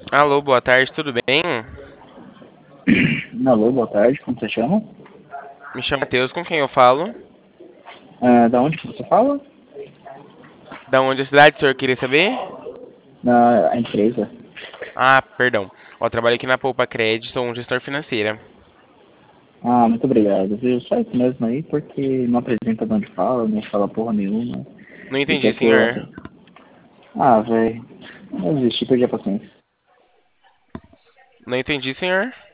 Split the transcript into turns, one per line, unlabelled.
Alô, boa tarde, tudo bem?
Alô, boa tarde, como você chama?
Me chamo Matheus, com quem eu falo?
Da onde que você fala?
Da onde é a cidade, o senhor queria saber?
Na empresa.
Ah, perdão. Ó, trabalho aqui na Poupa Cred, sou um gestor financeiro.
Ah, muito obrigado, viu? Só isso mesmo aí, porque não apresenta de onde fala, não fala porra nenhuma.
Não
E
entendi,
quer que eu...
senhor.
Ah, velho, não existe, perdi a paciência.
Não entendi, senhor.